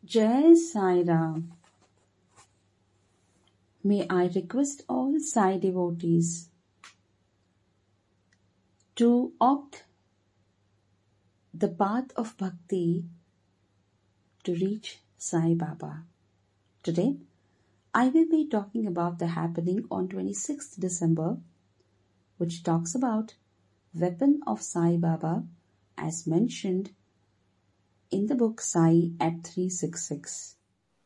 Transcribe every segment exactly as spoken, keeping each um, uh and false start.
Jai Sai Ram. May I request all Sai devotees to opt the path of bhakti to reach Sai Baba. Today, I will be talking about the happening on twenty-sixth December, which talks about weapon of Sai Baba as mentioned in the book Sai at three sixty-six.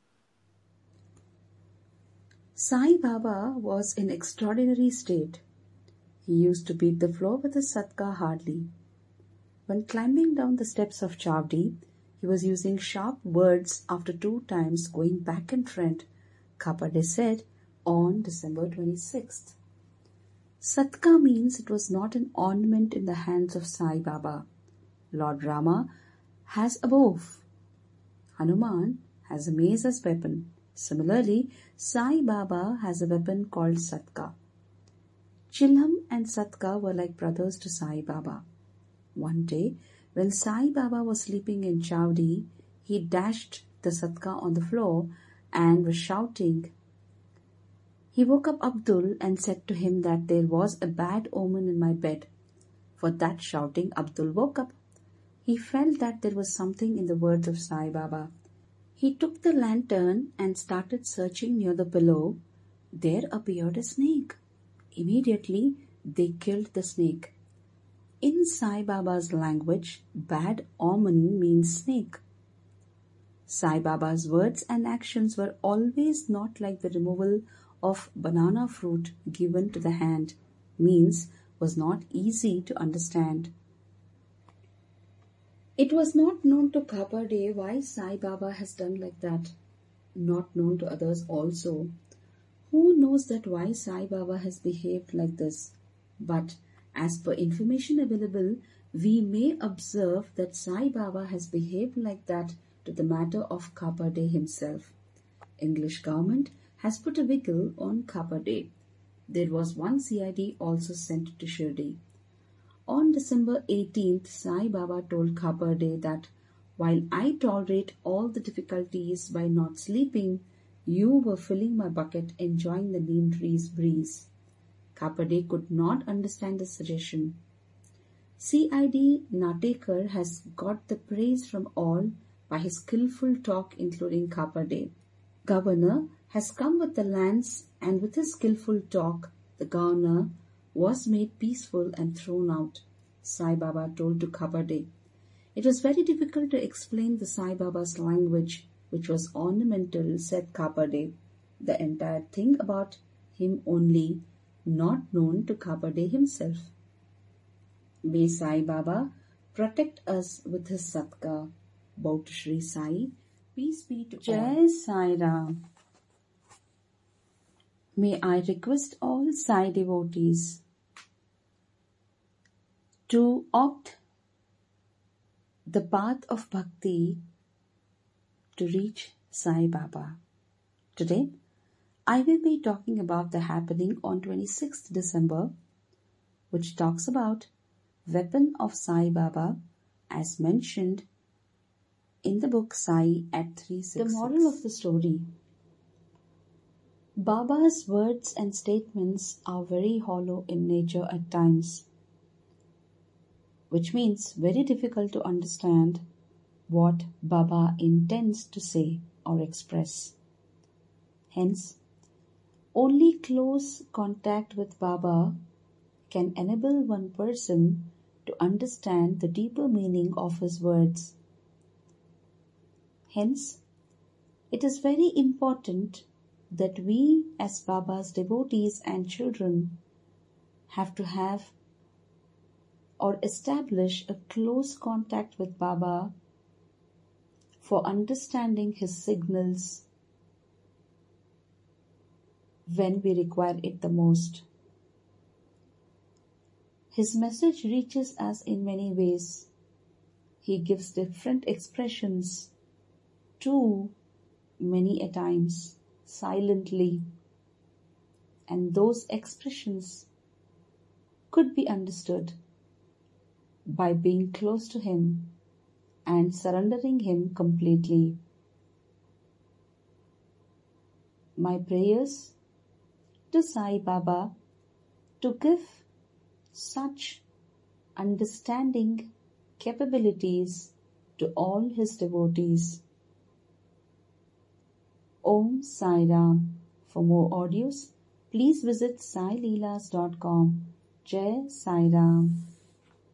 Sai Baba was in extraordinary state. He used to beat the floor with his satka hardly. When climbing down the steps of Chavdi, he was using sharp words after two times going back and front, Kapade said on December twenty-sixth. Satka means it was not an ornament in the hands of Sai Baba. Lord Rama has a bow. Hanuman has a mace as weapon. Similarly, Sai Baba has a weapon called Satka. Chilham and Satka were like brothers to Sai Baba. One day, when Sai Baba was sleeping in Chavdi, he dashed the Satka on the floor and was shouting. He woke up Abdul and said to him that there was a bad omen in my bed. For that shouting, Abdul woke up. He felt that there was something in the words of Sai Baba. He took the lantern and started searching near the pillow. There appeared a snake. Immediately, they killed the snake. In Sai Baba's language, bad omen means snake. Sai Baba's words and actions were always not like the removal of banana fruit given to the hand, means was not easy to understand. It was not known to Kapade why Sai Baba has done like that, not known to others also. Who knows that why Sai Baba has behaved like this? But as per information available, we may observe that Sai Baba has behaved like that to the matter of Kapade himself. English government has put a wiggle on Kapade. There was one C I D also sent to Shirdi. On December eighteenth, Sai Baba told Kapade that while I tolerate all the difficulties by not sleeping, you were filling my bucket enjoying the neem tree's breeze. Kapade could not understand the suggestion. C I D Natekar has got the praise from all by his skillful talk including Kapade. Governor has come with the lands and with his skillful talk, the governor was made peaceful and thrown out, Sai Baba told to Kapade. It was very difficult to explain the Sai Baba's language, which was ornamental, said Kapade. The entire thing about him only, not known to Kapade himself. May Sai Baba protect us with his satka. Bow to Shri Sai. Peace be to Jai all. Jai Sai Ram. May I request all Sai devotees to opt the path of bhakti to reach Sai Baba. Today, I will be talking about the happening on twenty-sixth December, which talks about weapon of Sai Baba as mentioned in the book Sai at three sixty-six. The moral of the story. Baba's words and statements are very hollow in nature at times, which means very difficult to understand what Baba intends to say or express. Hence, only close contact with Baba can enable one person to understand the deeper meaning of his words. Hence, it is very important that we as Baba's devotees and children have to have or establish a close contact with Baba for understanding his signals when we require it the most. His message reaches us in many ways. He gives different expressions to many a times silently, and those expressions could be understood by being close to him and surrendering him completely. my prayers to Sai Baba to give such understanding capabilities to all his devotees. Om Sai Ram. For more audios, please visit sai leelas dot com. Jai Sai Ram.